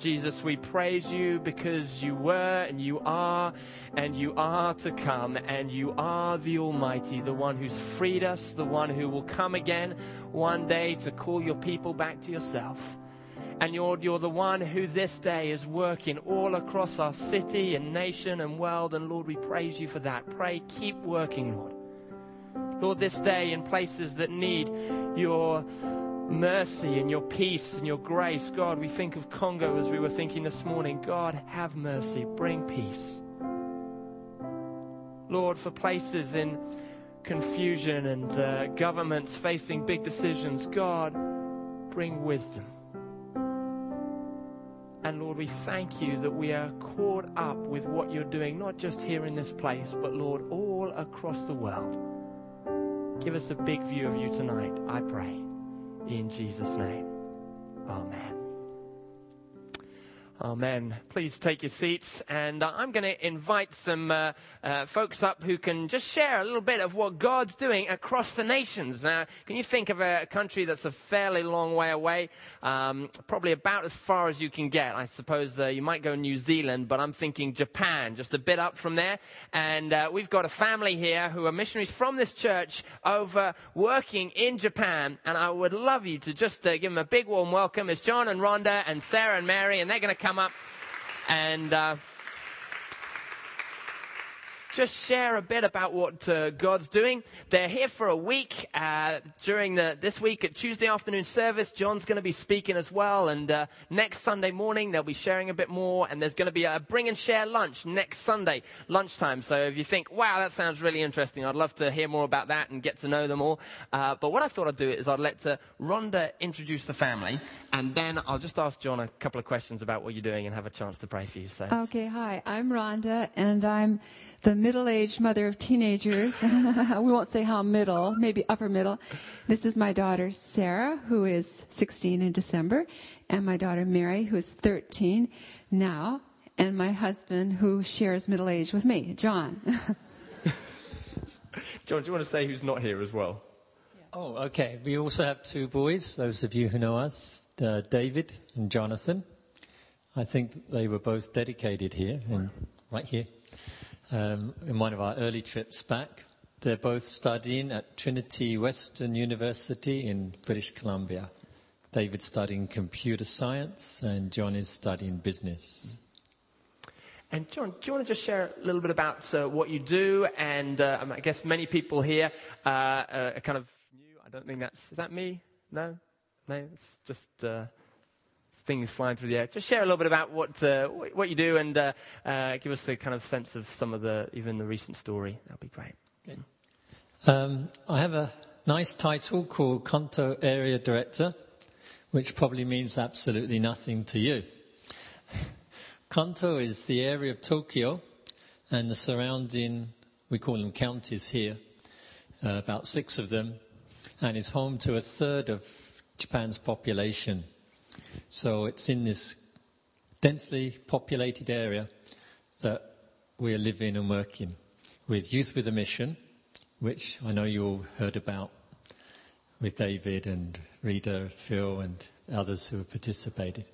Jesus, we praise you because you were and you are to come, and you are the Almighty, the one who's freed us, the one who will come again one day to call your people back to yourself. And you're the one who this day is working all across our city and nation and world. And Lord, we praise you for that. Pray, keep working, Lord. Lord, this day in places that need your mercy and your peace and your grace. God, we think of Congo as we were thinking this morning. God, have mercy. Bring peace. Lord, for places in confusion and governments facing big decisions, God, bring wisdom. And Lord, we thank you that we are caught up with what you're doing, not just here in this place, but Lord, all across the world. Give us a big view of you tonight, I pray. In Jesus' name, amen. Amen. Please take your seats, and I'm going to invite some folks up who can just share a little bit of what God's doing across the nations. Now, can you think of a country that's a fairly long way away? Probably about as far as you can get. I suppose you might go New Zealand, but I'm thinking Japan, just a bit up from there. And we've got a family here who are missionaries from this church over working in Japan, and I would love you to just give them a big warm welcome. It's John and Rhonda and Sarah and Mary, and they're going to come up and just share a bit about what God's doing. They're here for a week. During this week at Tuesday afternoon service, John's going to be speaking as well. And next Sunday morning, they'll be sharing a bit more. And there's going to be a bring and share lunch next Sunday lunchtime. So if you think, wow, that sounds really interesting, I'd love to hear more about that and get to know them all. But what I thought I'd do is I'd let Rhonda introduce the family. And then I'll just ask John a couple of questions about what you're doing and have a chance to pray for you. So. Okay, hi. I'm Rhonda, and I'm the middle-aged mother of teenagers. We won't say how middle, maybe upper middle. This is my daughter, Sarah, who is 16 in December, and my daughter, Mary, who is 13 now, and my husband, who shares middle age with me, John. John, do you want to say who's not here as well? Oh, okay. We also have two boys, those of you who know us, David and Jonathan. I think they were both dedicated here, right here, in one of our early trips back. They're both studying at Trinity Western University in British Columbia. David's studying computer science, and John is studying business. And John, do you want to just share a little bit about what you do? And I guess many people here are kind of new. I don't think is that me? No, it's just things flying through the air. Just share a little bit about what you do, and give us a kind of sense of some of even the recent story. That'd be great. Good. I have a nice title called Kanto Area Director, which probably means absolutely nothing to you. Kanto is the area of Tokyo and the surrounding, we call them counties here, about 6 of them, and is home to a third of Japan's population. So it's in this densely populated area that we are living and working with Youth with a Mission, which I know you all heard about with David and Rita, Phil and others who have participated.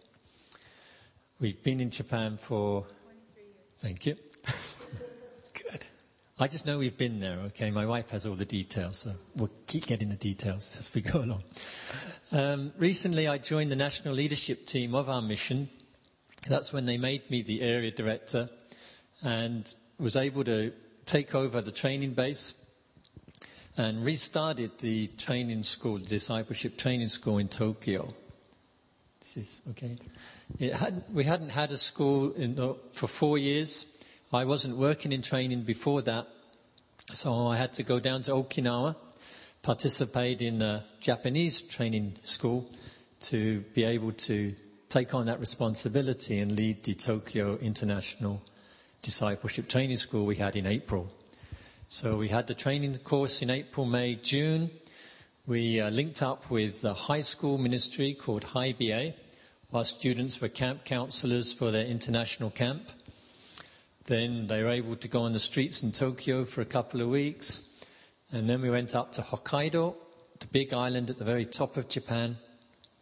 We've been in Japan for 23 years. Thank you. Good. I just know we've been there, okay? My wife has all the details, so we'll keep getting the details as we go along. Recently, I joined the national leadership team of our mission. That's when they made me the area director and was able to take over the training base and restarted the training school, the discipleship training school in Tokyo. This is okay. We hadn't had a school for 4 years. I wasn't working in training before that, so I had to go down to Okinawa, participate in a Japanese training school to be able to take on that responsibility and lead the Tokyo International Discipleship Training School we had in April. So we had the training course in April, May, June. We linked up with a high school ministry called High BA. Our students were camp counselors for their international camp. Then they were able to go on the streets in Tokyo for a couple of weeks. And then we went up to Hokkaido, the big island at the very top of Japan.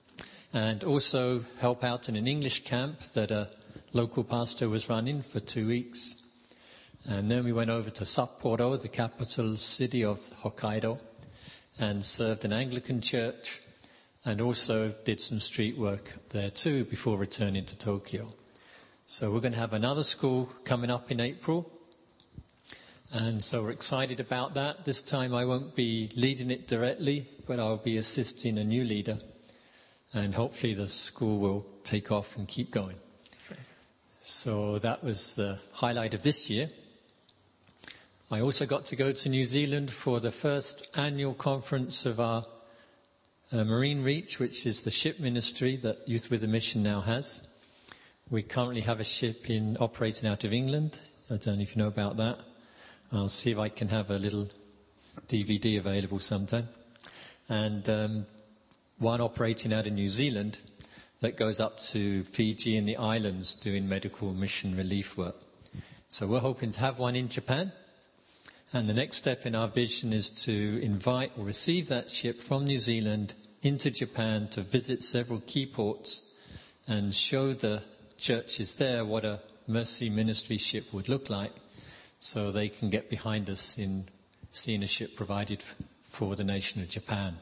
and also help out in an English camp that a local pastor was running for 2 weeks. And then we went over to Sapporo, the capital city of Hokkaido, and served an Anglican church, and also did some street work there too before returning to Tokyo. So we're going to have another school coming up in April, and so we're excited about that. This time I won't be leading it directly, but I'll be assisting a new leader, and hopefully the school will take off and keep going. So that was the highlight of this year. I also got to go to New Zealand for the first annual conference of our Marine Reach, which is the ship ministry that Youth with a Mission now has. We currently have a ship operating out of England. I don't know if you know about that. I'll see if I can have a little DVD available sometime. And one operating out of New Zealand that goes up to Fiji and the islands doing medical mission relief work. So we're hoping to have one in Japan. And the next step in our vision is to invite or receive that ship from New Zealand into Japan to visit several key ports and show the churches there what a mercy ministry ship would look like, so they can get behind us in seeing a ship provided for the nation of Japan.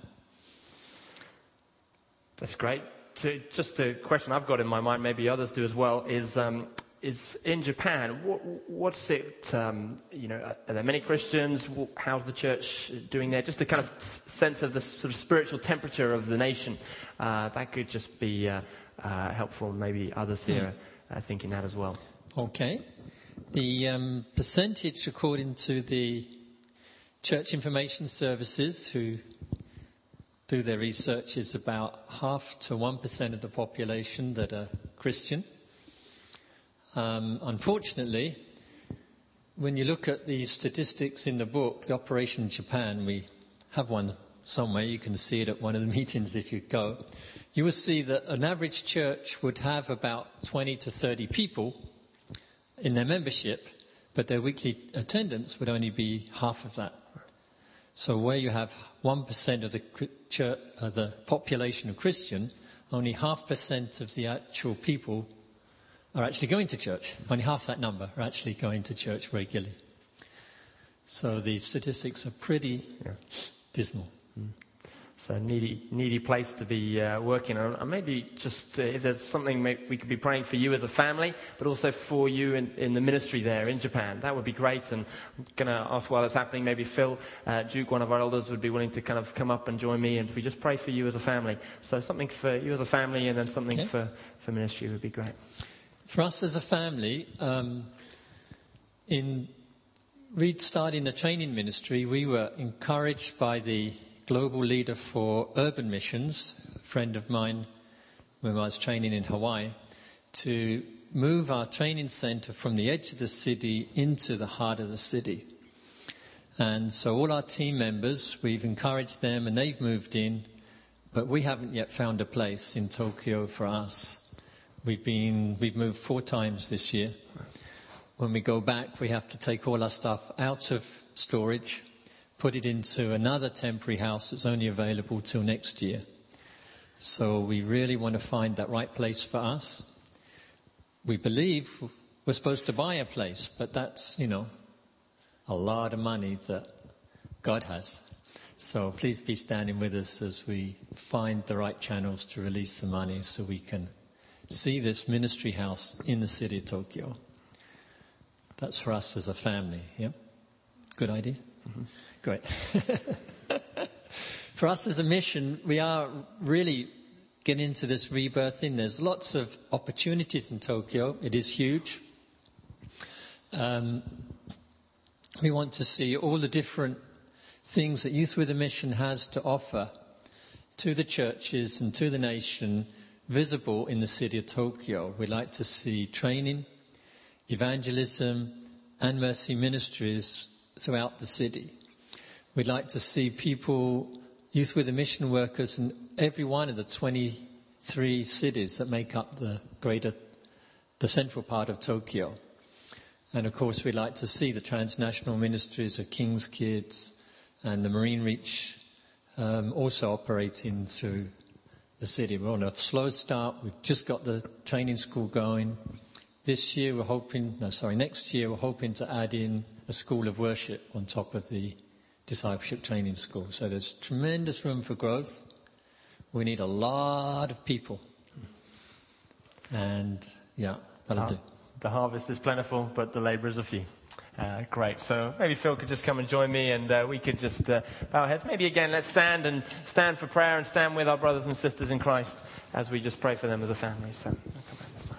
That's great. Just a question I've got in my mind, maybe others do as well, is in Japan, what's it, are there many Christians? How's the church doing there? Just a kind of sense of the sort of spiritual temperature of the nation. That could just be helpful. Maybe others here are thinking that as well. Okay. The percentage, according to the Church Information Services, who do their research, is about 0.5% to 1% of the population that are Christian. Unfortunately, when you look at the statistics in the book, the Operation Japan, we have one somewhere, you can see it at one of the meetings if you go, you will see that an average church would have about 20 to 30 people in their membership, but their weekly attendance would only be half of that. So where you have 1% of the church, the population of Christian, only 0.5% of the actual people are actually going to church. Only half that number are actually going to church regularly. So the statistics are pretty dismal. So needy place to be working on. And maybe just if there's something we could be praying for you as a family, but also for you in the ministry there in Japan. That would be great. And I'm going to ask while it's happening, maybe Phil Duke, one of our elders, would be willing to kind of come up and join me. And we just pray for you as a family. So something for you as a family, and then something for ministry would be great. For us as a family, in starting the training ministry, we were encouraged by the global leader for urban missions, a friend of mine when I was training in Hawaii, to move our training center from the edge of the city into the heart of the city. And so all our team members, we've encouraged them and they've moved in, but we haven't yet found a place in Tokyo for us. We've moved 4 times this year. When we go back, we have to take all our stuff out of storage, put it into another temporary house that's only available till next year. So we really want to find that right place for us. We believe we're supposed to buy a place, but that's, a lot of money that God has. So please be standing with us as we find the right channels to release the money so we can see this ministry house in the city of Tokyo. That's for us as a family, yeah? Good idea? Mm-hmm. Great. For us as a mission, we are really getting into this rebirthing. There's lots of opportunities in Tokyo. It is huge. We want to see all the different things that Youth with a Mission has to offer to the churches and to the nation visible in the city of Tokyo. We'd like to see training, evangelism, and mercy ministries throughout the city. We'd like to see people, Youth with a Mission workers in every one of the 23 cities that make up the central part of Tokyo. And of course, we'd like to see the transnational ministries of King's Kids and the Marine Reach also operating through the city. We're on a slow start. We've just got the training school going. Next year we're hoping to add in a school of worship on top of the discipleship training school. So there's tremendous room for growth. We need a lot of people. And that'll do. The harvest is plentiful, but the laborers are few. Great. So maybe Phil could just come and join me, and we could just bow our heads. Maybe again, let's stand for prayer and stand with our brothers and sisters in Christ as we just pray for them as a family. So I'll come back this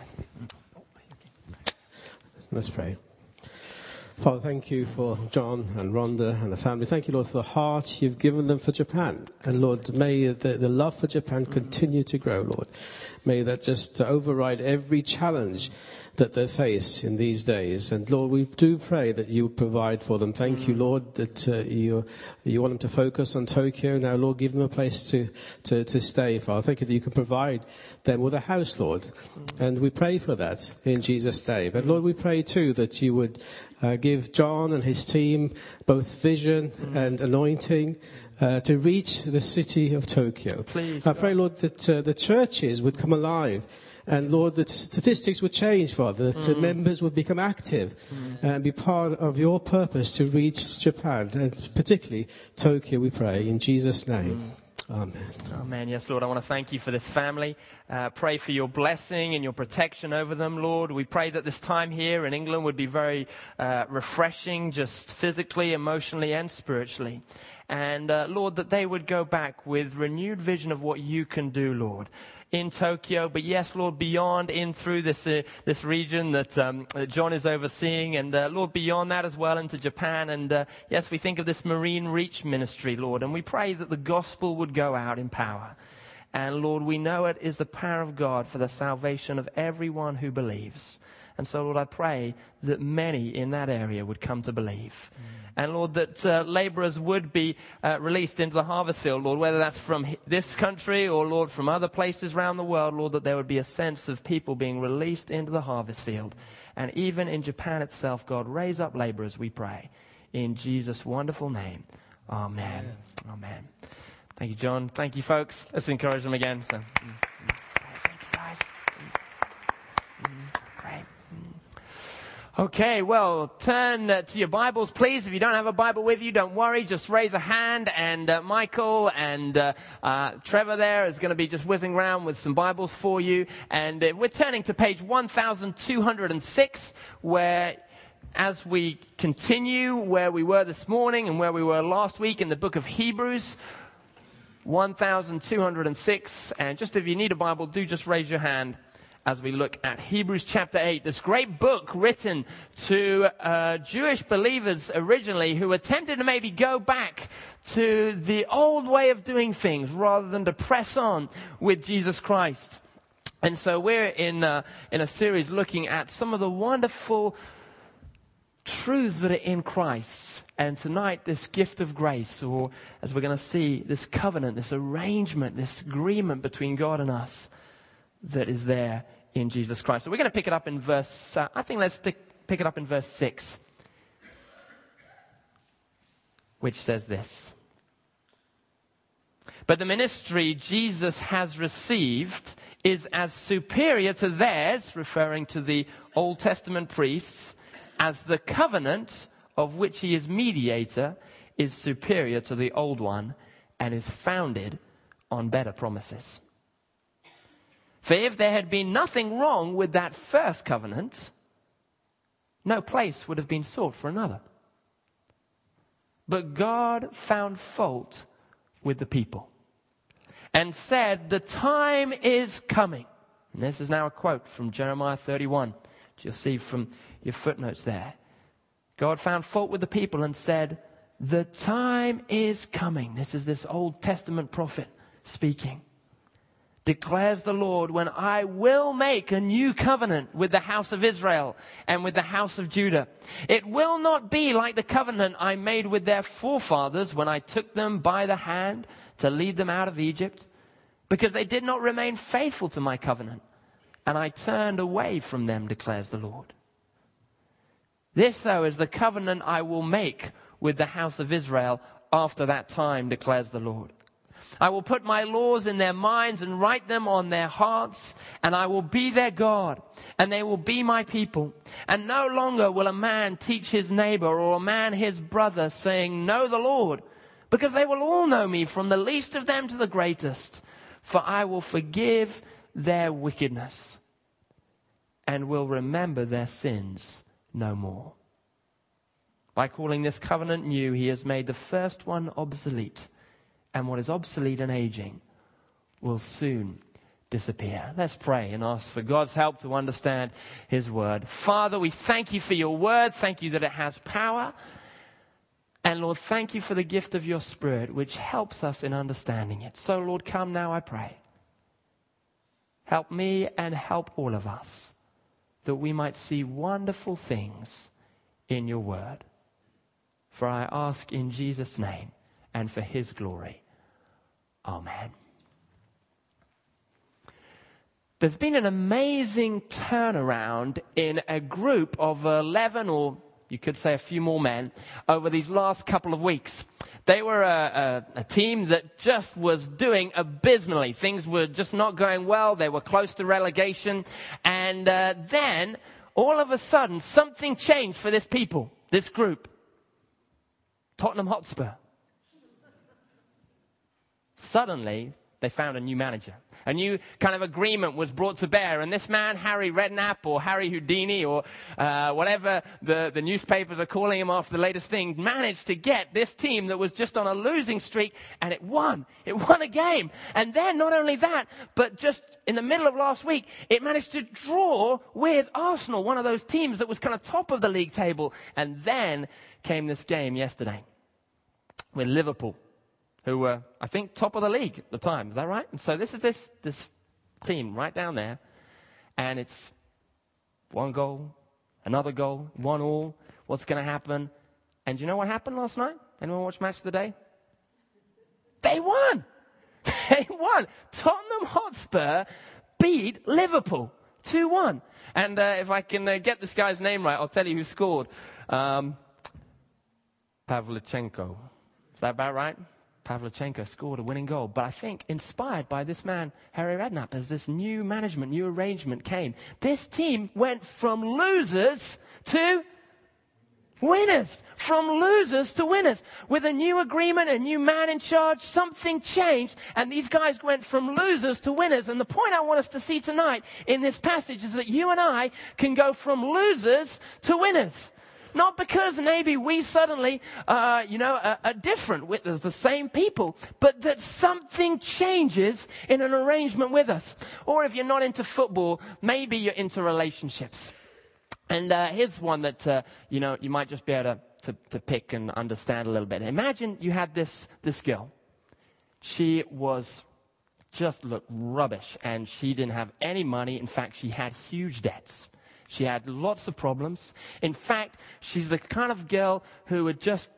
side. Let's pray. Father, thank you for John and Rhonda and the family. Thank you, Lord, for the heart you've given them for Japan. And Lord, may the love for Japan continue to grow, Lord. May that just override every challenge that they face in these days. And Lord, we do pray that you provide for them. Thank you, Lord, that you want them to focus on Tokyo. Now, Lord, give them a place to stay, Father. Thank you that you can provide them with a house, Lord. And we pray for that in Jesus' name. And Lord, we pray too that you would give John and his team both vision and anointing to reach the city of Tokyo. Please, I pray, Lord, that the churches would come alive. And Lord, the statistics would change, Father, that members would become active and be part of your purpose to reach Japan, and particularly Tokyo, we pray, in Jesus' name. Amen. Amen. Yes, Lord, I want to thank you for this family. Pray for your blessing and your protection over them, Lord. We pray that this time here in England would be very refreshing, just physically, emotionally, and spiritually. And Lord, that they would go back with renewed vision of what you can do, Lord, in Tokyo, but yes, Lord, beyond, in through this region that John is overseeing, and Lord, beyond that as well into Japan. And yes, we think of this Marine Reach ministry, Lord, and we pray that the gospel would go out in power. And Lord, we know it is the power of God for the salvation of everyone who believes. And so, Lord, I pray that many in that area would come to believe. And, Lord, that laborers would be released into the harvest field, Lord, whether that's from this country or, Lord, from other places around the world, Lord, that there would be a sense of people being released into the harvest field. And even in Japan itself, God, raise up laborers, we pray. In Jesus' wonderful name. Amen. Amen. Thank you, John. Thank you, folks. Let's encourage them again. So, thanks, guys. Great. Okay, well, turn to your Bibles, please. If you don't have a Bible with you, don't worry. Just raise a hand, and Michael and Trevor there is going to be just whizzing around with some Bibles for you. And we're turning to page 1206, where, as we continue where we were this morning and where we were last week in the book of Hebrews, 1206. And just if you need a Bible, do just raise your hand as we look at Hebrews chapter 8, this great book written to Jewish believers originally who attempted to maybe go back to the old way of doing things rather than to press on with Jesus Christ. And so we're in a series looking at some of the wonderful truths that are in Christ. And tonight, this gift of grace, or as we're going to see, this covenant, this arrangement, this agreement between God and us that is there in Jesus Christ. So we're going to pick it up in verse, pick it up in verse 6, which says this. But the ministry Jesus has received is as superior to theirs, referring to the Old Testament priests, as the covenant of which he is mediator is superior to the old one and is founded on better promises. For if there had been nothing wrong with that first covenant, no place would have been sought for another. But God found fault with the people and said, the time is coming. And this is now a quote from Jeremiah 31, which you'll see from your footnotes there. God found fault with the people and said, the time is coming. This is this Old Testament prophet speaking. Declares the Lord, when I will make a new covenant with the house of Israel and with the house of Judah. It will not be like the covenant I made with their forefathers when I took them by the hand to lead them out of Egypt, because they did not remain faithful to my covenant, and I turned away from them, declares the Lord. This, though, is the covenant I will make with the house of Israel after that time, declares the Lord. I will put my laws in their minds and write them on their hearts, and I will be their God, and they will be my people. And no longer will a man teach his neighbor or a man his brother, saying, know the Lord, because they will all know me, from the least of them to the greatest. For I will forgive their wickedness and will remember their sins no more. By calling this covenant new, he has made the first one obsolete. And what is obsolete and aging will soon disappear. Let's pray and ask for God's help to understand his word. Father, we thank you for your word. Thank you that it has power. And Lord, thank you for the gift of your Spirit, which helps us in understanding it. So Lord, come now, I pray. Help me and help all of us, that we might see wonderful things in your word. For I ask in Jesus' name and for his glory. Amen. There's been an amazing turnaround in a group of 11, or you could say a few more men, over these last couple of weeks. They were a team that just was doing abysmally. Things were just not going well. They were close to relegation. And then, all of a sudden, something changed for this group. Tottenham Hotspur. Suddenly, they found a new manager. A new kind of agreement was brought to bear. And this man, Harry Redknapp, or Harry Houdini, or whatever the newspapers are calling him after the latest thing, managed to get this team that was just on a losing streak, and it won. It won a game. And then, not only that, but just in the middle of last week, it managed to draw with Arsenal, one of those teams that was kind of top of the league table. And then came this game yesterday with Liverpool, who were, I think, top of the league at the time. Is that right? And so this is this team right down there. And it's one goal, another goal, 1-1. What's going to happen? And do you know what happened last night? Anyone watch Match of the Day? They won! They won! Tottenham Hotspur beat Liverpool 2-1. And if I can get this guy's name right, I'll tell you who scored. Pavlyuchenko. Is that about right? Pavlyuchenko scored a winning goal. But I think inspired by this man, Harry Redknapp, as this new management, new arrangement came, this team went from losers to winners. From losers to winners. With a new agreement, a new man in charge, something changed, and these guys went from losers to winners. And the point I want us to see tonight in this passage is that you and I can go from losers to winners. Not because maybe we suddenly, are different with us, the same people, but that something changes in an arrangement with us. Or if you're not into football, maybe you're into relationships. And here's one that, you might just be able to pick and understand a little bit. Imagine you had this girl. She was just looked rubbish, and she didn't have any money. In fact, she had huge debts. She had lots of problems. In fact, she's the kind of girl who had just,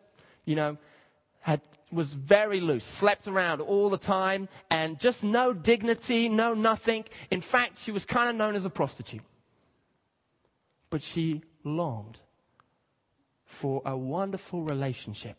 was very loose, slept around all the time, and just no dignity, no nothing. In fact, she was kind of known as a prostitute. But she longed for a wonderful relationship.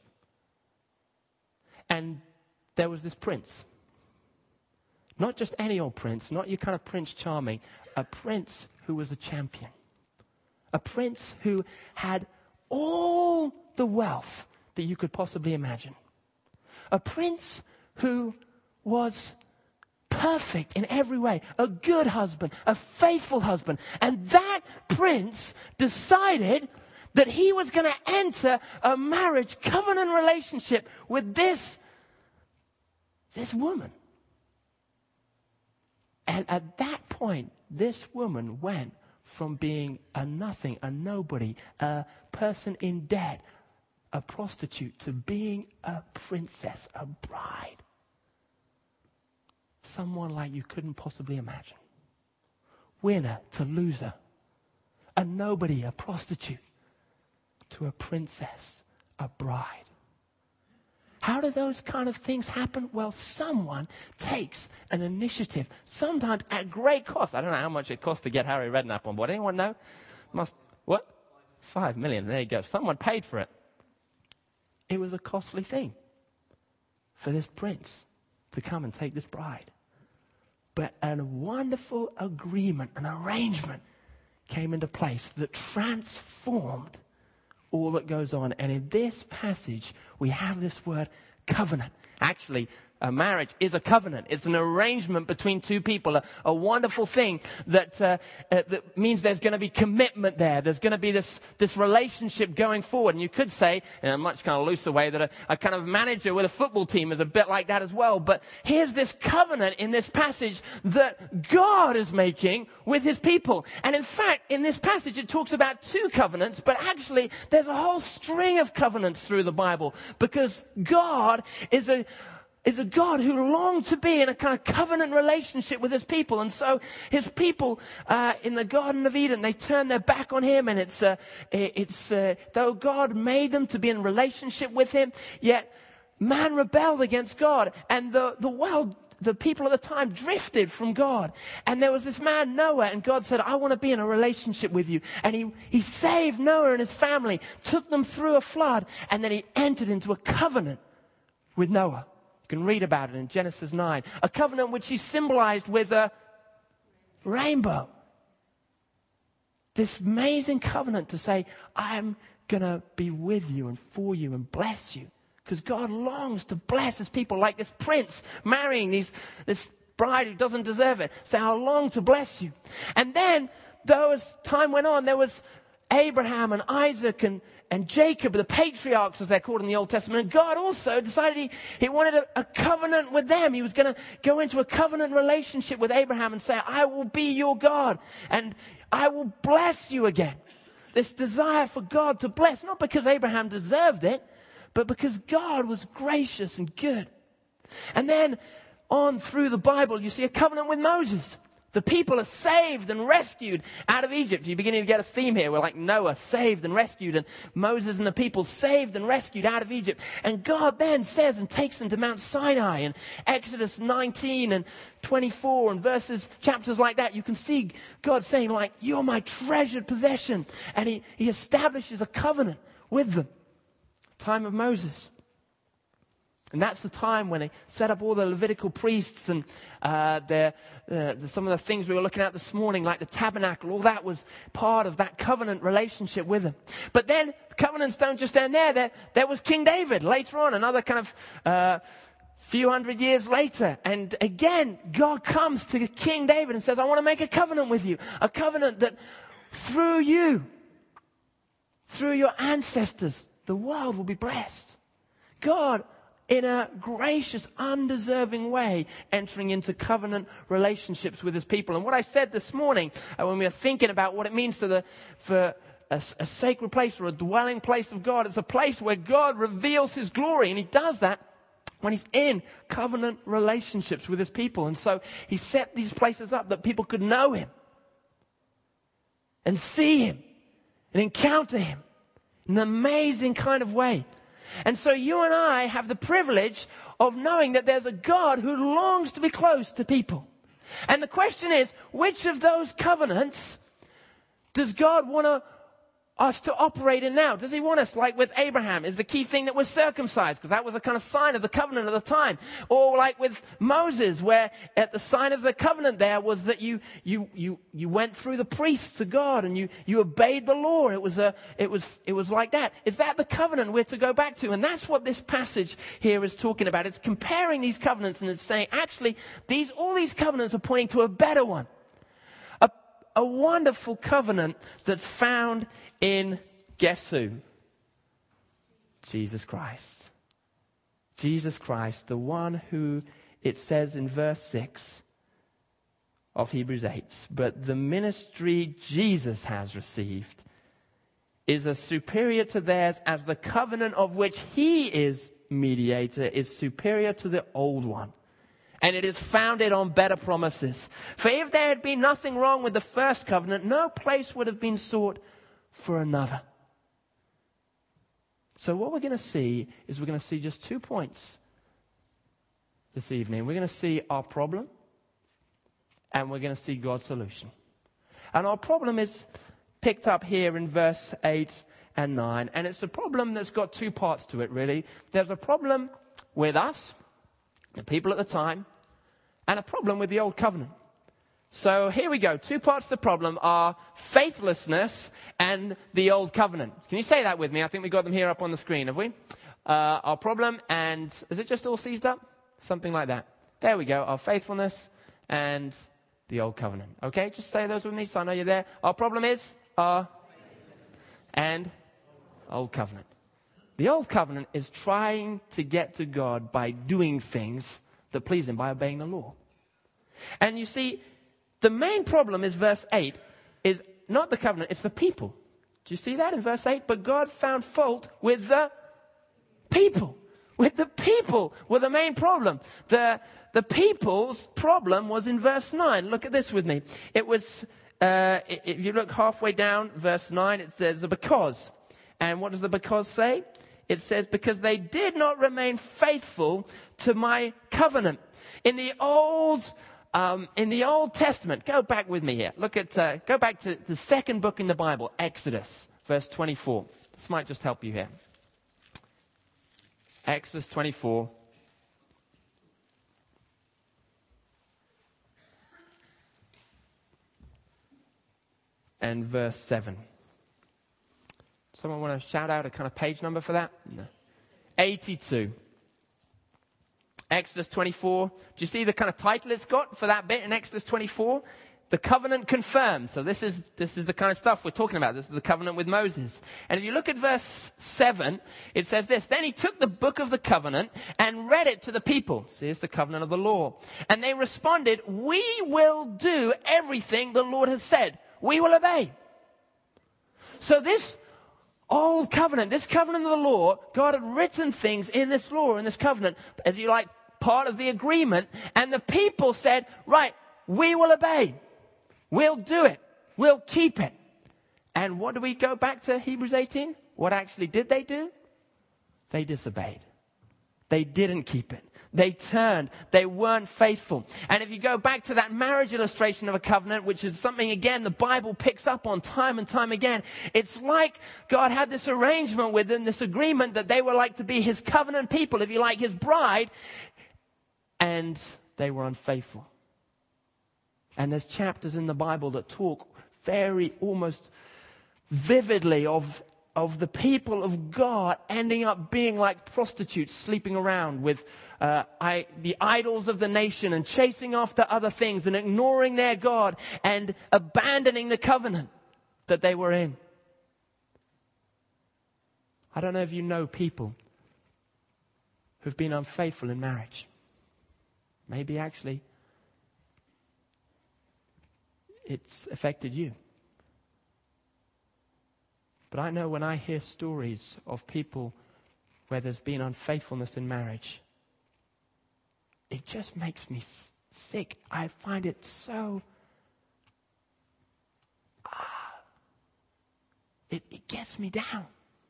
And there was this prince. Not just any old prince, not your kind of Prince Charming, a prince who was a champion. A prince who had all the wealth that you could possibly imagine. A prince who was perfect in every way. A good husband, a faithful husband. And that prince decided that he was going to enter a marriage covenant relationship with this woman. And at that point, this woman went from being a nothing, a nobody, a person in debt, a prostitute, to being a princess, a bride. Someone like you couldn't possibly imagine. Winner to loser. A nobody, a prostitute, to a princess, a bride. How do those kind of things happen? Well, someone takes an initiative, sometimes at great cost. I don't know how much it cost to get Harry Redknapp on board. Anyone know? What? 5 million. There you go. Someone paid for it. It was a costly thing for this prince to come and take this bride. But a wonderful agreement, an arrangement came into place that transformed all that goes on. And in this passage, we have this word covenant. Actually, a marriage is a covenant. It's an arrangement between two people, a wonderful thing that means there's going to be commitment there. There's going to be this relationship going forward. And you could say, in a much kind of looser way, that a kind of manager with a football team is a bit like that as well. But here's this covenant in this passage that God is making with his people. And in fact, in this passage, it talks about two covenants, but actually there's a whole string of covenants through the Bible, because God is a God who longed to be in a kind of covenant relationship with his people. And so his people in the Garden of Eden, they turned their back on him. And it's though God made them to be in relationship with him, yet man rebelled against God. And the people at the time drifted from God. And there was this man, Noah, and God said, I want to be in a relationship with you. And he saved Noah and his family, took them through a flood, and then he entered into a covenant with Noah. You can read about it in Genesis 9. A covenant which he symbolized with a rainbow. This amazing covenant to say, I'm going to be with you and for you and bless you. Because God longs to bless his people, like this prince marrying this bride who doesn't deserve it. Say, I long to bless you. And then, though as time went on, there was Abraham and Isaac and Jacob, the patriarchs as they're called in the Old Testament. And God also decided he wanted a covenant with them. He was going to go into a covenant relationship with Abraham and say, I will be your God and I will bless you again. This desire for God to bless, not because Abraham deserved it, but because God was gracious and good. And then on through the Bible, you see a covenant with Moses. The people are saved and rescued out of Egypt. You're beginning to get a theme here. We're like Noah, saved and rescued, and Moses and the people saved and rescued out of Egypt. And God then says and takes them to Mount Sinai in Exodus 19 and 24 and chapters like that. You can see God saying, like, you're my treasured possession. And he establishes a covenant with them. Time of Moses. And that's the time when they set up all the Levitical priests and some of the things we were looking at this morning, like the tabernacle, all that was part of that covenant relationship with him. But then the covenants don't just end there. There was King David later on, another kind of few hundred years later. And again, God comes to King David and says, I want to make a covenant with you. A covenant that through you, through your ancestors, the world will be blessed. God, in a gracious, undeserving way, entering into covenant relationships with his people. And what I said this morning, when we were thinking about what it means for a sacred place or a dwelling place of God, it's a place where God reveals his glory. And he does that when he's in covenant relationships with his people. And so he set these places up that people could know him and see him and encounter him in an amazing kind of way. And so you and I have the privilege of knowing that there's a God who longs to be close to people. And the question is, which of those covenants does God want us to operate in now? Does he want us, like with Abraham, is the key thing that we're circumcised, because that was a kind of sign of the covenant at the time? Or like with Moses, where at the sign of the covenant there was that you went through the priests to God and you obeyed the law. It was like that. Is that the covenant we're to go back to? And that's what this passage here is talking about. It's comparing these covenants and it's saying, actually, all these covenants are pointing to a better one. A wonderful covenant that's found in, guess who? Jesus Christ. Jesus Christ, the one who, it says in verse 6 of Hebrews 8, but the ministry Jesus has received is as superior to theirs as the covenant of which he is mediator is superior to the old one. And it is founded on better promises. For if there had been nothing wrong with the first covenant, no place would have been sought for another. So what we're going to see is we're going to see just 2 points this evening. We're going to see our problem and we're going to see God's solution. And our problem is picked up here in verse 8 and 9. And it's a problem that's got 2 parts to it, really. There's a problem with us. the people at the time, and a problem with the old covenant. So here we go. Two parts of the problem are faithlessness and the old covenant. Can you say that with me? I think we got them here up on the screen, have we? Our problem and, is it just all seized up? Something like that. There we go. Our faithfulness and the old covenant. Okay, just say those with me so I know you're there. Our problem is our and old covenant. The old covenant is trying to get to God by doing things that please him, by obeying the law. And you see, the main problem is verse 8, is not the covenant, it's the people. Do you see that in verse 8? But God found fault with the people. With the people were the main problem. The people's problem was in verse 9. Look at this with me. It was, if you look halfway down, verse 9, it says the because. And what does the because say? It says, because they did not remain faithful to my covenant. In the Old Testament, go back with me here. Go back to the second book in the Bible, Exodus, verse 24. This might just help you here. Exodus 24. And verse 7. Someone want to shout out a kind of page number for that? No. 82. Exodus 24. Do you see the kind of title it's got for that bit in Exodus 24? The covenant confirmed. So this is the kind of stuff we're talking about. This is the covenant with Moses. And if you look at verse 7, it says this. Then he took the book of the covenant and read it to the people. See, it's the covenant of the law. And they responded, we will do everything the Lord has said. We will obey. So this old covenant, this covenant of the law, God had written things in this law, in this covenant, as you like, part of the agreement. And the people said, right, we will obey. We'll do it. We'll keep it. And what do we go back to Hebrews 18? What actually did they do? They disobeyed. They didn't keep it. They turned. They weren't faithful. And if you go back to that marriage illustration of a covenant, which is something, again, the Bible picks up on time and time again, it's like God had this arrangement with them, this agreement that they were like to be his covenant people, if you like, his bride, and they were unfaithful. And there's chapters in the Bible that talk very, almost vividly of the people of God ending up being like prostitutes, sleeping around with the idols of the nation and chasing after other things and ignoring their God and abandoning the covenant that they were in. I don't know if you know people who've been unfaithful in marriage. Maybe actually it's affected you. But I know when I hear stories of people where there's been unfaithfulness in marriage, it just makes me sick. I find it so... It gets me down.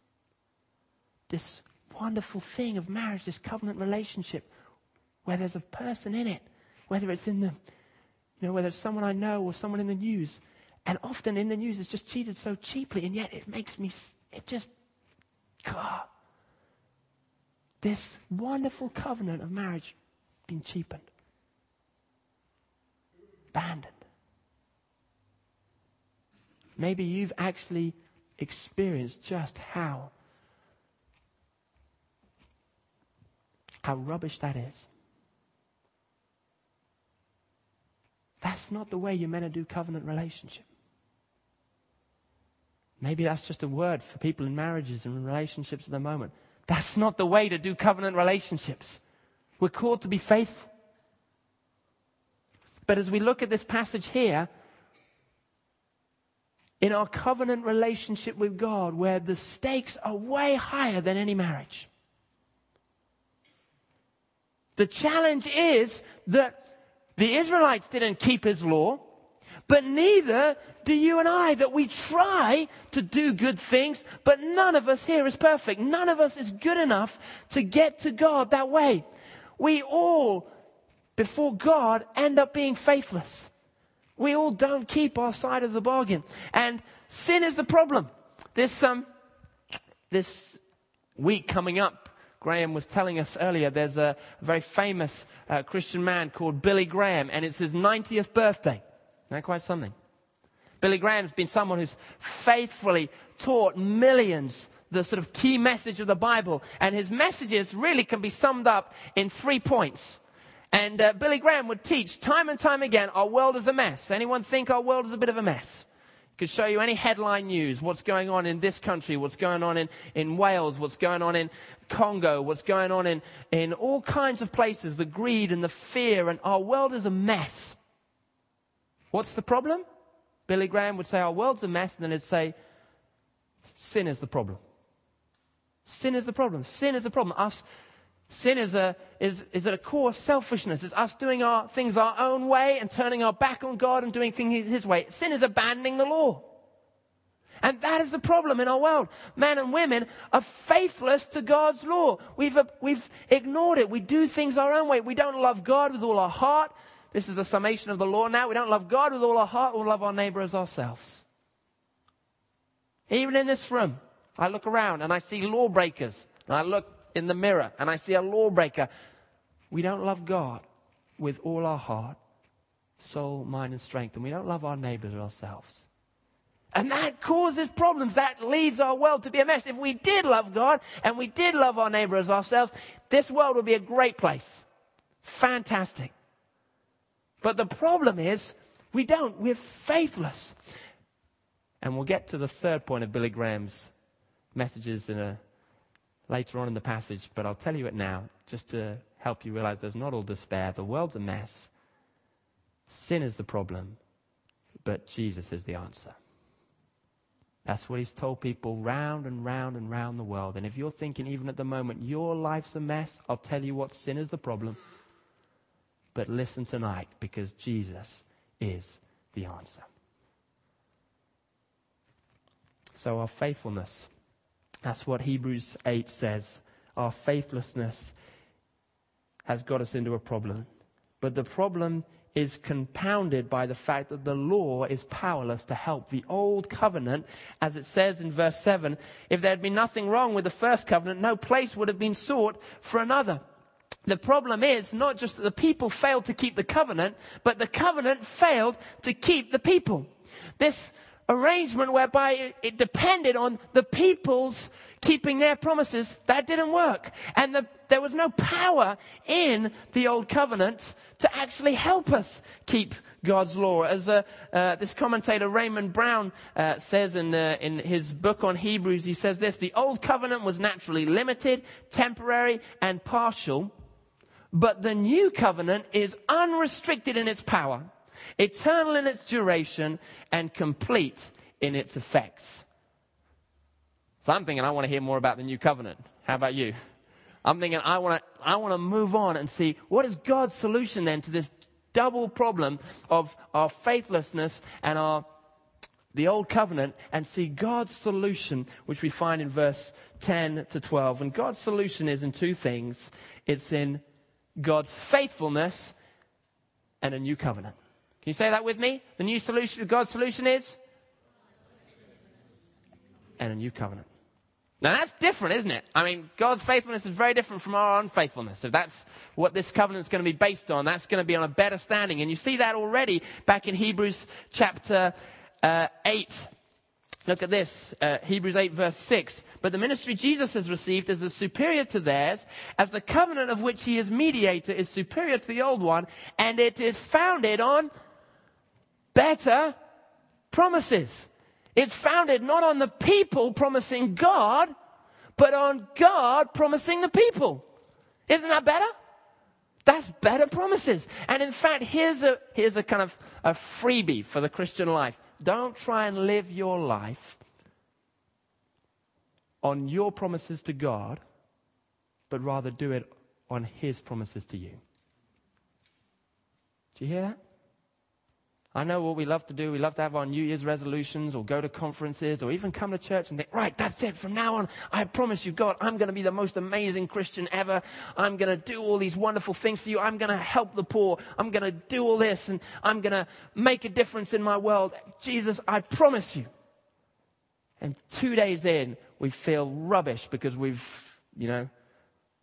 This wonderful thing of marriage, this covenant relationship, where there's a person in it, whether it's in the... whether it's someone I know or someone in the news. And often in the news it's just cheated so cheaply, and yet it makes me, God. This wonderful covenant of marriage being cheapened. Abandoned. Maybe you've actually experienced just how rubbish that is. That's not the way you're meant to do covenant relationship. Maybe that's just a word for people in marriages and in relationships at the moment. That's not the way to do covenant relationships. We're called to be faithful. But as we look at this passage here, in our covenant relationship with God, where the stakes are way higher than any marriage, the challenge is that the Israelites didn't keep his law, but neither do you and I, that we try to do good things, but none of us here is perfect. None of us is good enough to get to God that way. We all, before God, end up being faithless. We all don't keep our side of the bargain. And sin is the problem. This week coming up, Graham was telling us earlier, there's a very famous Christian man called Billy Graham, and it's his 90th birthday. Isn't that quite something? Billy Graham's been someone who's faithfully taught millions the sort of key message of the Bible, and his messages really can be summed up in 3 points. And Billy Graham would teach time and time again, our world is a mess. Anyone think our world is a bit of a mess? Could show you any headline news, what's going on in this country, what's going on in Wales, what's going on in Congo, what's going on in all kinds of places, the greed and the fear, and our world is a mess. What's the problem? Billy Graham would say our world's a mess, and then he'd say, sin is the problem. Sin is the problem. Sin is the problem. Sin is at a core selfishness. It's us doing our things our own way and turning our back on God and doing things His way. Sin is abandoning the law. And that is the problem in our world. Men and women are faithless to God's law. We've ignored it. We do things our own way. We don't love God with all our heart. This is the summation of the law now. We don't love God with all our heart. We love our neighbor as ourselves. Even in this room, I look around and I see lawbreakers. And I look in the mirror and I see a lawbreaker. We don't love God with all our heart, soul, mind, and strength. And we don't love our neighbors or ourselves. And that causes problems. That leads our world to be a mess. If we did love God and we did love our neighbor as ourselves, this world would be a great place. Fantastic. But the problem is, we don't. We're faithless. And we'll get to the third point of Billy Graham's messages later on in the passage, but I'll tell you it now, just to help you realize there's not all despair. The world's a mess. Sin is the problem, but Jesus is the answer. That's what He's told people round and round and round the world. And if you're thinking even at the moment, your life's a mess, I'll tell you what, sin is the problem. But listen tonight, because Jesus is the answer. So our faithfulness, that's what Hebrews 8 says. Our faithlessness has got us into a problem. But the problem is compounded by the fact that the law is powerless to help. The old covenant, as it says in verse 7, if there had been nothing wrong with the first covenant, no place would have been sought for another. The problem is not just that the people failed to keep the covenant, but the covenant failed to keep the people. This arrangement whereby it depended on the people's keeping their promises, that didn't work. And there was no power in the old covenant to actually help us keep God's law. As this commentator Raymond Brown says in his book on Hebrews, he says this: the old covenant was naturally limited, temporary, and partial. But the new covenant is unrestricted in its power, eternal in its duration, and complete in its effects. So I'm thinking I want to hear more about the new covenant. How about you? I'm thinking I want to move on and see what is God's solution then to this double problem of our faithlessness and the old covenant, and see God's solution, which we find in verse 10 to 12. And God's solution is in two things. It's in God's faithfulness and a new covenant. Can you say that with me? The new solution, God's solution is? And a new covenant. Now that's different, isn't it? I mean, God's faithfulness is very different from our unfaithfulness. If that's what this covenant is going to be based on, that's going to be on a better standing. And you see that already back in Hebrews chapter 8. Look at this, Hebrews 8 verse 6. But the ministry Jesus has received is superior to theirs, as the covenant of which He is mediator is superior to the old one, and it is founded on better promises. It's founded not on the people promising God, but on God promising the people. Isn't that better? That's better promises. And in fact, here's a kind of a freebie for the Christian life. Don't try and live your life on your promises to God, but rather do it on His promises to you. Do you hear that? I know what we love to do. We love to have our New Year's resolutions, or go to conferences, or even come to church and think, right, that's it. From now on, I promise you, God, I'm going to be the most amazing Christian ever. I'm going to do all these wonderful things for you. I'm going to help the poor. I'm going to do all this, and I'm going to make a difference in my world. Jesus, I promise you. And 2 days in, we feel rubbish because we've,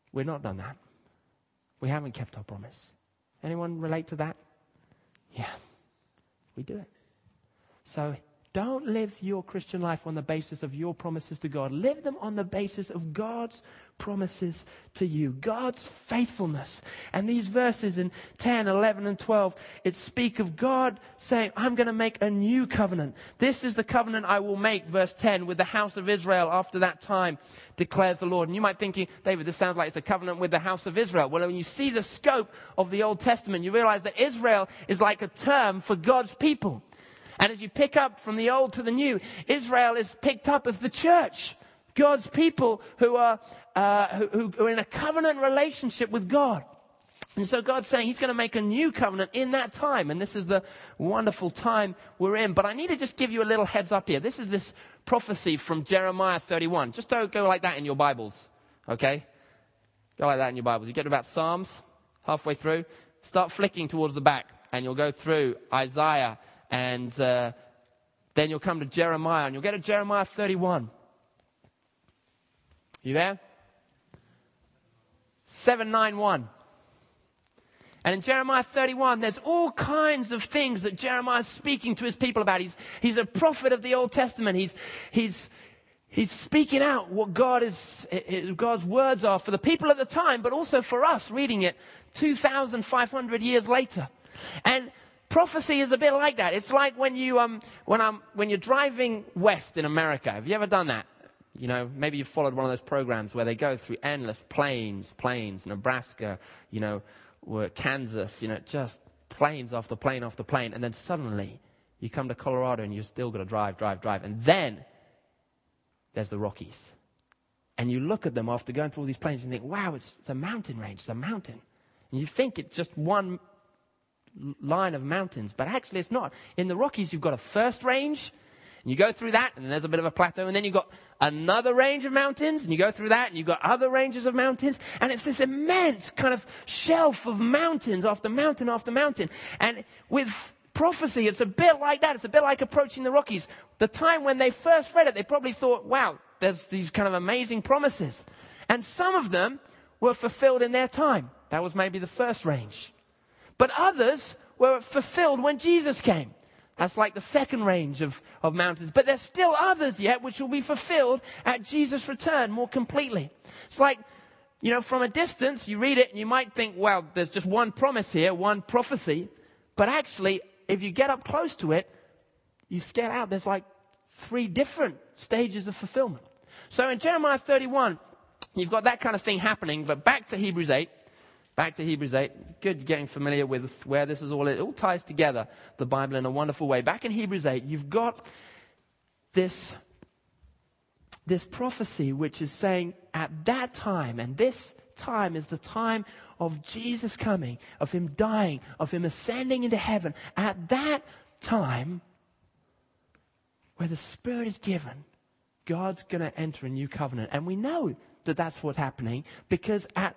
we've not done that. We haven't kept our promise. Anyone relate to that? Yeah, we do it. So don't live your Christian life on the basis of your promises to God. Live them on the basis of God's promises to you, God's faithfulness. And these verses in 10, 11, and 12, it speak of God saying, I'm going to make a new covenant. This is the covenant I will make, verse 10, with the house of Israel after that time, declares the Lord. And you might be thinking, David, this sounds like it's a covenant with the house of Israel. Well, when you see the scope of the Old Testament, you realize that Israel is like a term for God's people. And as you pick up from the old to the new, Israel is picked up as the church, God's people who are in a covenant relationship with God. And so God's saying he's going to make a new covenant in that time. And this is the wonderful time we're in. But I need to just give you a little heads up here. This is this prophecy from Jeremiah 31. Just don't go like that in your Bibles, okay? Go like that in your Bibles. You get to about Psalms, halfway through, start flicking towards the back. And you'll go through Isaiah. And then you'll come to Jeremiah, and you'll get to Jeremiah 31. You there? 791. And in Jeremiah 31, there's all kinds of things that Jeremiah is speaking to his people about. He's a prophet of the Old Testament. He's speaking out what God's words are for the people at the time, but also for us reading it 2,500 years later. And prophecy is a bit like that. It's like when you're driving west in America. Have you ever done that? You know, maybe you've followed one of those programs where they go through endless plains, Nebraska, Kansas, just plains after plane after plane. And then suddenly you come to Colorado and you're still going to drive. And then there's the Rockies. And you look at them after going through all these plains and think, wow, it's a mountain range. It's a mountain. And you think it's just one line of mountains, but actually it's not. In the Rockies, you've got a first range, and you go through that, and then there's a bit of a plateau, and then you've got another range of mountains, and you go through that, and you've got other ranges of mountains, and it's this immense kind of shelf of mountains after mountain after mountain. And with prophecy, it's a bit like that. It's a bit like approaching the Rockies. The time when they first read it, they probably thought, wow, there's these kind of amazing promises. And some of them were fulfilled in their time. That was maybe the first range. But others were fulfilled when Jesus came. That's like the second range of mountains. But there's still others yet which will be fulfilled at Jesus' return more completely. It's like, from a distance, you read it and you might think, well, there's just one promise here, one prophecy. But actually, if you get up close to it, you scale out. There's like 3 different stages of fulfillment. So in Jeremiah 31, you've got that kind of thing happening. But back to Hebrews 8. Good getting familiar with where this is all. It all ties together, the Bible, in a wonderful way. Back in Hebrews 8, you've got this prophecy which is saying at that time, and this time is the time of Jesus coming, of him dying, of him ascending into heaven. At that time, where the Spirit is given, God's going to enter a new covenant. And we know that that's what's happening because at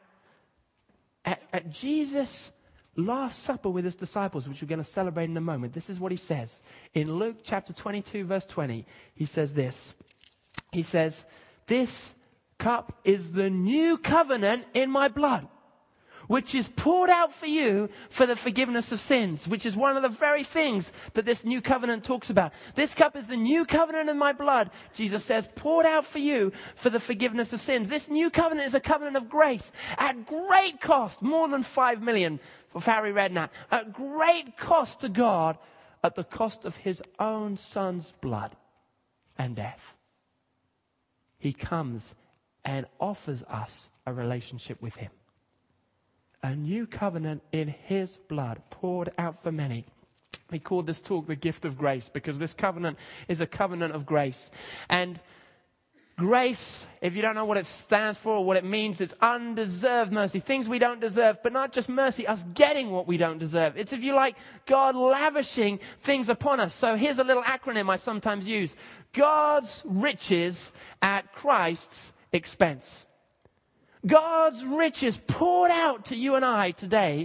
Jesus' Last Supper with his disciples, which we're going to celebrate in a moment, this is what he says. In Luke chapter 22, verse 20, he says this. He says, this cup is the new covenant in my blood, which is poured out for you for the forgiveness of sins, which is one of the very things that this new covenant talks about. This cup is the new covenant in my blood, Jesus says, poured out for you for the forgiveness of sins. This new covenant is a covenant of grace at great cost, more than 5 million for Harry Redknapp, at great cost to God, at the cost of his own son's blood and death. He comes and offers us a relationship with him. A new covenant in his blood poured out for many. We call this talk the gift of grace because this covenant is a covenant of grace. And grace, if you don't know what it stands for or what it means, it's undeserved mercy. Things we don't deserve, but not just mercy, us getting what we don't deserve. It's, if you like, God lavishing things upon us. So here's a little acronym I sometimes use. God's riches at Christ's expense. God's riches poured out to you and I today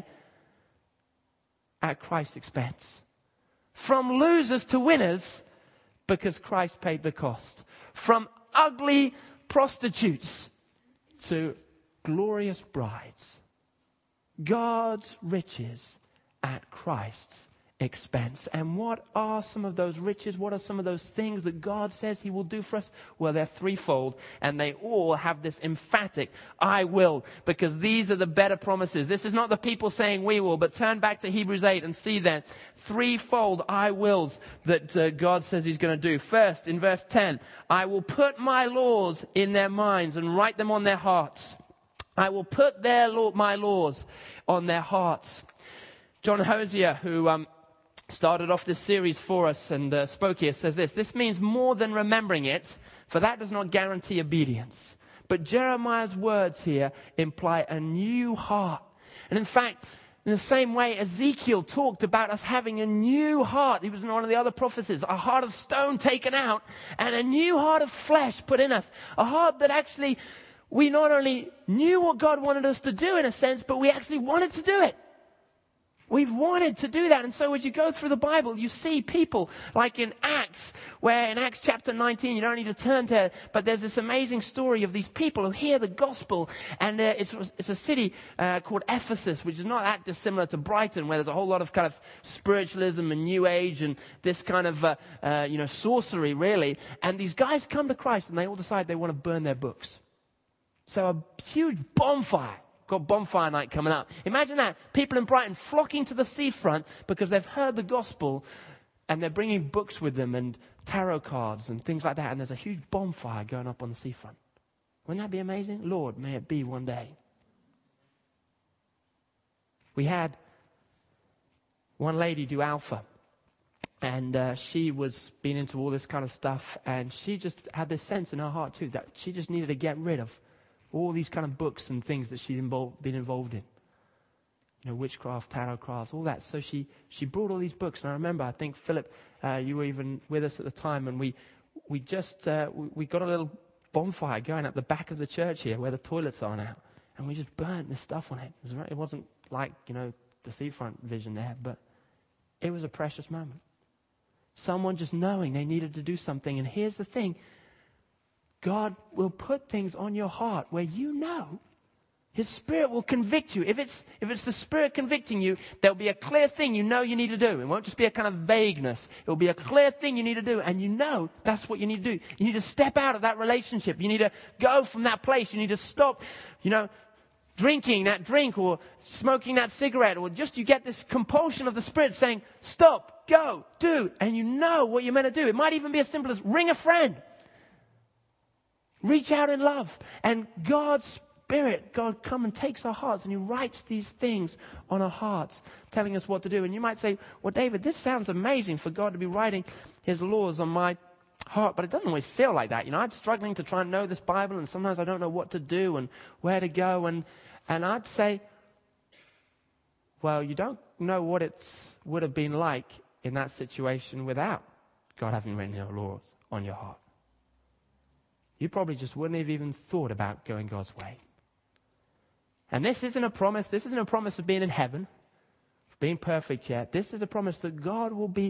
at Christ's expense. From losers to winners because Christ paid the cost. From ugly prostitutes to glorious brides. God's riches at Christ's expense. And what are some of those riches? What are some of those things that God says he will do for us? Well, they're threefold, and they all have this emphatic, I will, because these are the better promises. This is not the people saying we will, but turn back to Hebrews 8 and see then threefold I wills that God says he's going to do. First, in verse 10, I will put my laws in their minds and write them on their hearts. I will put my laws on their hearts. John Hosier, who started off this series for us and spoke here, says this means more than remembering it, for that does not guarantee obedience. But Jeremiah's words here imply a new heart. And in fact, in the same way, Ezekiel talked about us having a new heart. He was in one of the other prophecies, a heart of stone taken out and a new heart of flesh put in us. A heart that actually we not only knew what God wanted us to do in a sense, but we actually wanted to do it. We've wanted to do that. And so as you go through the Bible, you see people like in Acts, where in Acts chapter 19, you don't need to turn to it, but there's this amazing story of these people who hear the gospel. And it's a city called Ephesus, which is not that dissimilar to Brighton, where there's a whole lot of kind of spiritualism and New Age and this kind of, sorcery, really. And these guys come to Christ and they all decide they want to burn their books. So a huge bonfire. Got bonfire night coming up. Imagine that. People in Brighton flocking to the seafront because they've heard the gospel and they're bringing books with them and tarot cards and things like that. And there's a huge bonfire going up on the seafront. Wouldn't that be amazing? Lord, may it be one day. We had one lady do Alpha. And she was being into all this kind of stuff. And she just had this sense in her heart too that she just needed to get rid of all these kind of books and things that she'd been involved in. Witchcraft, tarot cards, all that. So she brought all these books. And I remember, I think, Philip, you were even with us at the time. And we got a little bonfire going at the back of the church here where the toilets are now. And we just burnt this stuff on it. It wasn't like, the seafront vision there. But it was a precious moment. Someone just knowing they needed to do something. And here's the thing. God will put things on your heart where His Spirit will convict you. If it's the Spirit convicting you, there'll be a clear thing you need to do. It won't just be a kind of vagueness. It'll be a clear thing you need to do, and that's what you need to do. You need to step out of that relationship. You need to go from that place. You need to stop, drinking that drink or smoking that cigarette, or just you get this compulsion of the Spirit saying, stop, go, do, and you know what you're meant to do. It might even be as simple as ring a friend. Reach out in love. And God's Spirit, God come and takes our hearts and He writes these things on our hearts, telling us what to do. And you might say, well, David, this sounds amazing for God to be writing His laws on my heart, but it doesn't always feel like that. I'm struggling to try and know this Bible, and sometimes I don't know what to do and where to go. And I'd say, well, you don't know what it would have been like in that situation without God having written His laws on your heart. You probably just wouldn't have even thought about going God's way. And this isn't a promise. This isn't a promise of being in heaven, of being perfect yet. This is a promise that God will be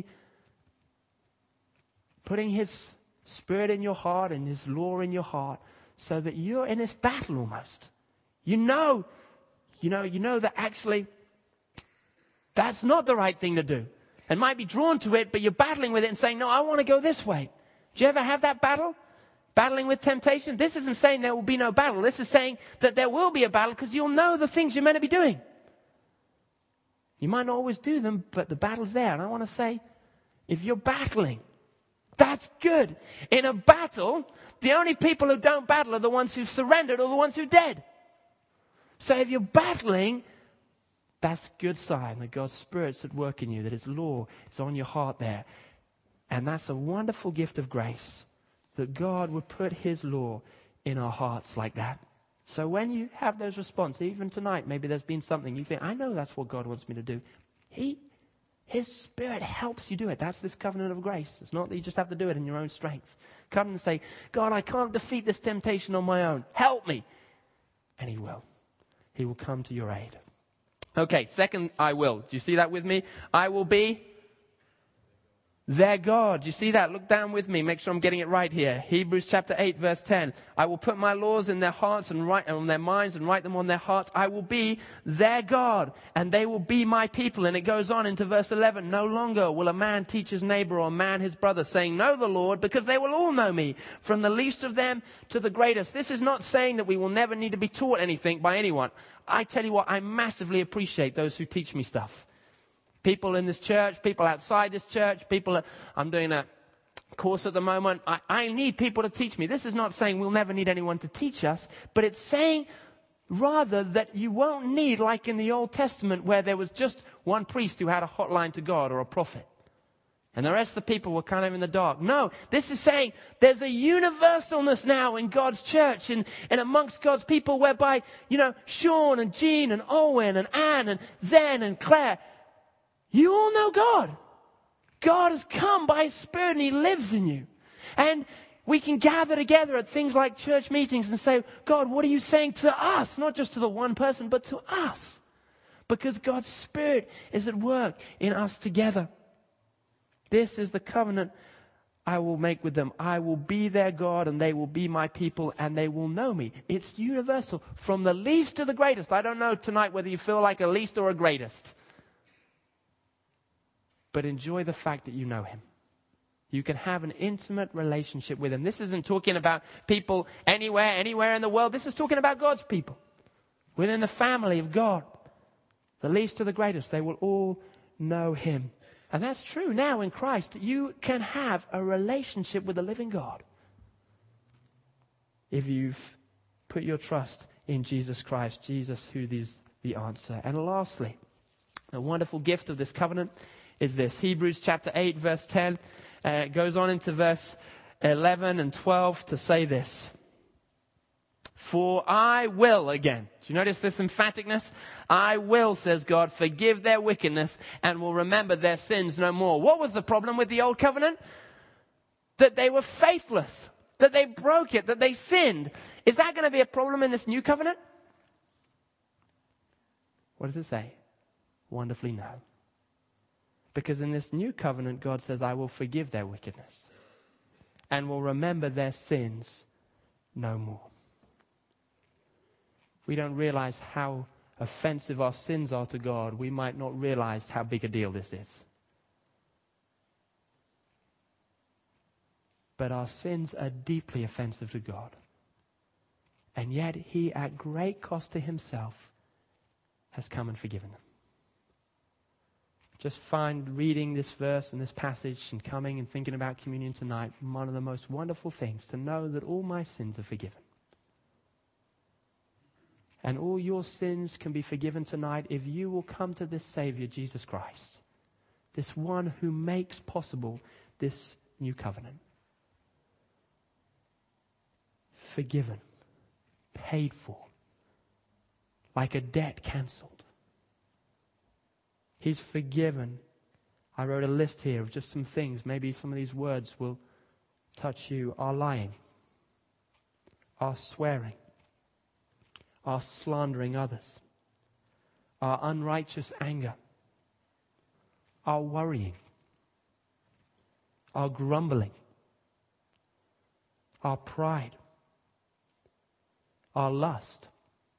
putting His Spirit in your heart and His law in your heart so that you're in this battle almost. You know that actually that's not the right thing to do. And might be drawn to it, but you're battling with it and saying, no, I want to go this way. Do you ever have that battle? Battling with temptation? This isn't saying there will be no battle. This is saying that there will be a battle because you'll know the things you're meant to be doing. You might not always do them, but the battle's there. And I want to say, if you're battling, that's good. In a battle, the only people who don't battle are the ones who've surrendered or the ones who are dead. So if you're battling, that's a good sign that God's Spirit's at work in you, that His law is on your heart there. And that's a wonderful gift of grace, that God would put His law in our hearts like that. So when you have those responses, even tonight, maybe there's been something you think, I know that's what God wants me to do. His Spirit helps you do it. That's this covenant of grace. It's not that you just have to do it in your own strength. Come and say, God, I can't defeat this temptation on my own. Help me. And He will. He will come to your aid. Okay, second, I will. Do you see that with me? I will be their God. You see that? Look down with me. Make sure I'm getting it right here. Hebrews chapter 8, verse 10. I will put my laws in their hearts and write on their minds and write them on their hearts. I will be their God and they will be my people. And it goes on into verse 11. No longer will a man teach his neighbor or a man his brother, saying, know the Lord, because they will all know me, from the least of them to the greatest. This is not saying that we will never need to be taught anything by anyone. I tell you what, I massively appreciate those who teach me stuff. People in this church, people outside this church, I'm doing a course at the moment. I need people to teach me. This is not saying we'll never need anyone to teach us, but it's saying rather that you won't need, like in the Old Testament, where there was just one priest who had a hotline to God or a prophet. And the rest of the people were kind of in the dark. No, this is saying there's a universalness now in God's church and amongst God's people whereby, Sean and Jean and Owen and Anne and Zen and Claire, you all know God. God has come by His Spirit and He lives in you. And we can gather together at things like church meetings and say, God, what are you saying to us? Not just to the one person, but to us. Because God's Spirit is at work in us together. This is the covenant I will make with them. I will be their God and they will be my people and they will know me. It's universal. From the least to the greatest. I don't know tonight whether you feel like a least or a greatest. But enjoy the fact that you know Him. You can have an intimate relationship with Him. This isn't talking about people anywhere in the world. This is talking about God's people. Within the family of God. The least to the greatest. They will all know Him. And that's true now in Christ. You can have a relationship with the living God. If you've put your trust in Jesus Christ. Jesus who is the answer. And lastly, the wonderful gift of this covenant is this. Hebrews chapter 8 verse 10 goes on into verse 11 and 12 to say this. For I will, again. Do you notice this emphaticness? I will, says God, forgive their wickedness and will remember their sins no more. What was the problem with the old covenant? That they were faithless. That they broke it. That they sinned. Is that going to be a problem in this new covenant? What does it say? Wonderfully no. Because in this new covenant, God says, I will forgive their wickedness and will remember their sins no more. We don't realize how offensive our sins are to God. We might not realize how big a deal this is. But our sins are deeply offensive to God. And yet He, at great cost to Himself, has come and forgiven them. Just find reading this verse and this passage and coming and thinking about communion tonight one of the most wonderful things, to know that all my sins are forgiven. And all your sins can be forgiven tonight if you will come to this Savior, Jesus Christ. This one who makes possible this new covenant. Forgiven. Paid for. Like a debt cancelled. He's forgiven. I wrote a list here of just some things. Maybe some of these words will touch you. Our lying. Our swearing. Our slandering others. Our unrighteous anger. Our worrying. Our grumbling. Our pride. Our lust.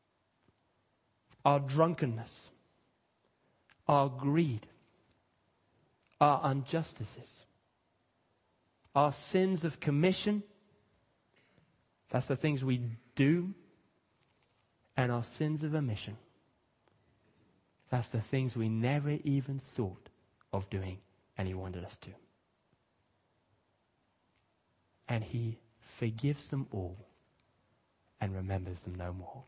Our drunkenness. Our greed. Our injustices. Our sins of commission. That's the things we do. And our sins of omission. That's the things we never even thought of doing and He wanted us to. And He forgives them all and remembers them no more.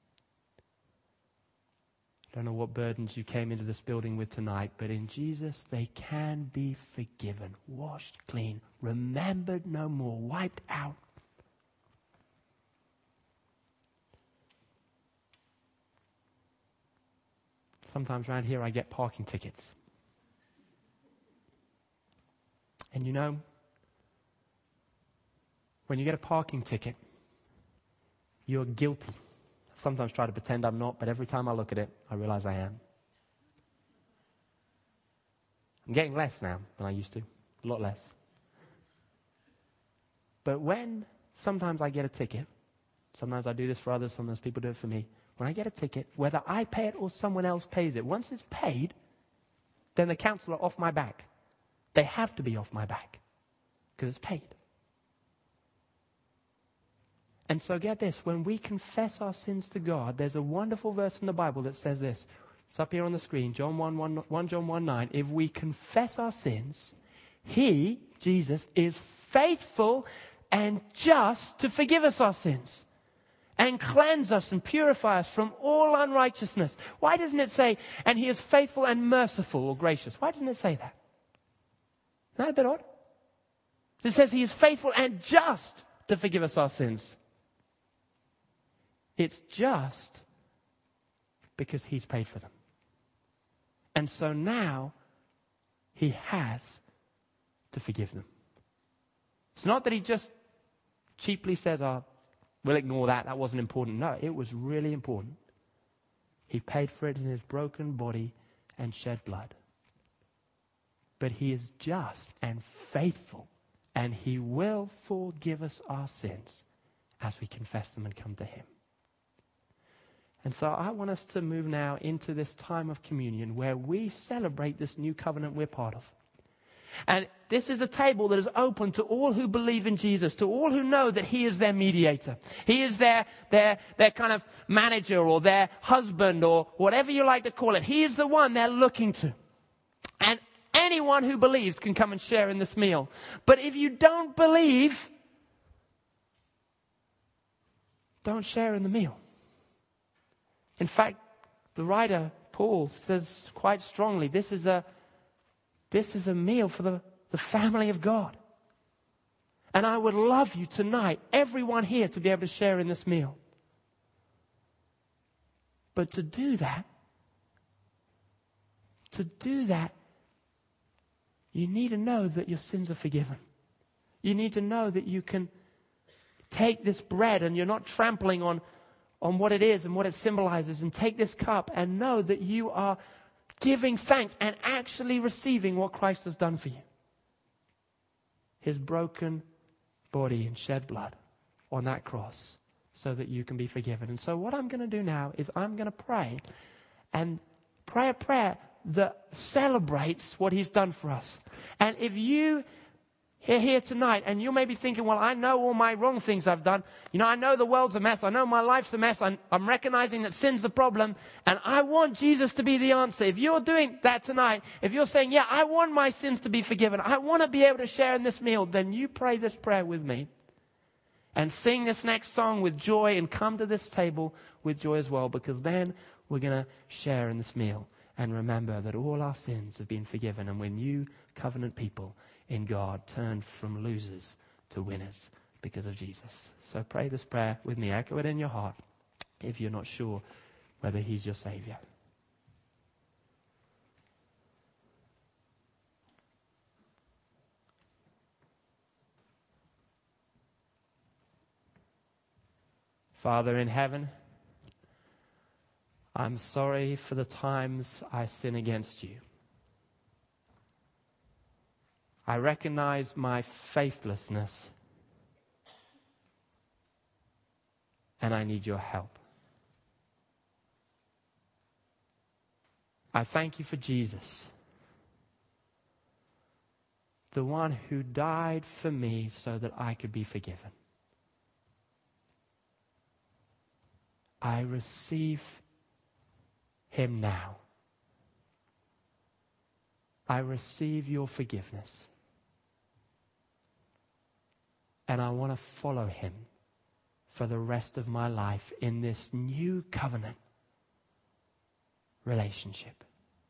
I don't know what burdens you came into this building with tonight, but in Jesus they can be forgiven, washed clean, remembered no more, wiped out. Sometimes around here I get parking tickets. And you know, when you get a parking ticket, you're guilty. I sometimes try to pretend I'm not, but every time I look at it, I realize I am. I'm getting less now than I used to. A lot less. But when sometimes I get a ticket, sometimes I do this for others, sometimes people do it for me. When I get a ticket, whether I pay it or someone else pays it, once it's paid, then the council are off my back. They have to be off my back because it's paid. And so get this, when we confess our sins to God, there's a wonderful verse in the Bible that says this. It's up here on the screen, 1 John 1:9. If we confess our sins, He, Jesus, is faithful and just to forgive us our sins and cleanse us and purify us from all unrighteousness. Why doesn't it say, and He is faithful and merciful or gracious? Why doesn't it say that? Isn't that a bit odd? It says He is faithful and just to forgive us our sins. It's just because He's paid for them. And so now He has to forgive them. It's not that He just cheaply says, oh, we'll ignore that. That wasn't important. No, it was really important. He paid for it in His broken body and shed blood. But He is just and faithful, and He will forgive us our sins as we confess them and come to Him. And so I want us to move now into this time of communion where we celebrate this new covenant we're part of. And this is a table that is open to all who believe in Jesus, to all who know that He is their mediator. He is their kind of manager or their husband or whatever you like to call it. He is the one they're looking to. And anyone who believes can come and share in this meal. But if you don't believe, don't share in the meal. In fact, the writer, Paul, says quite strongly, this is a meal for the family of God. And I would love you tonight, everyone here, to be able to share in this meal. But to do that, you need to know that your sins are forgiven. You need to know that you can take this bread and you're not trampling on what it is and what it symbolizes, and take this cup and know that you are giving thanks and actually receiving what Christ has done for you. His broken body and shed blood on that cross so that you can be forgiven. And so what I'm going to do now is I'm going to pray and pray a prayer that celebrates what He's done for us. And if you are here tonight and you may be thinking, well, I know all my wrong things I've done. I know the world's a mess. I know my life's a mess. I'm recognizing that sin's the problem. And I want Jesus to be the answer. If you're doing that tonight, if you're saying, yeah, I want my sins to be forgiven, I want to be able to share in this meal, then you pray this prayer with me. And sing this next song with joy and come to this table with joy as well, because then we're going to share in this meal and remember that all our sins have been forgiven and we're new covenant people in God, turned from losers to winners because of Jesus. So pray this prayer with me. Echo it in your heart if you're not sure whether He's your Savior. Father in heaven, I'm sorry for the times I sin against you. I recognize my faithlessness, and I need your help. I thank you for Jesus, the one who died for me so that I could be forgiven. I receive Him now. I receive your forgiveness. And I want to follow Him for the rest of my life in this new covenant relationship.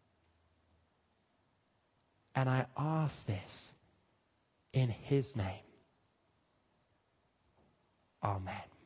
And I ask this in His name. Amen.